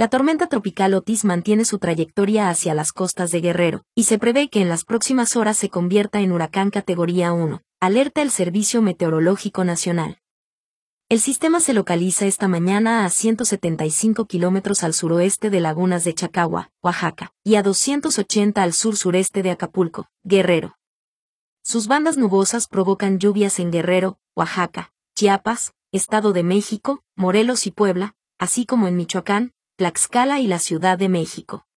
La tormenta tropical Otis mantiene su trayectoria hacia las costas de Guerrero, y se prevé que en las próximas horas se convierta en huracán categoría 1, alerta el Servicio Meteorológico Nacional. El sistema se localiza esta mañana a 175 kilómetros al suroeste de Lagunas de Chacagua, Oaxaca, y a 280 al sur-sureste de Acapulco, Guerrero. Sus bandas nubosas provocan lluvias en Guerrero, Oaxaca, Chiapas, Estado de México, Morelos y Puebla, así como en Michoacán, Tlaxcala y la Ciudad de México.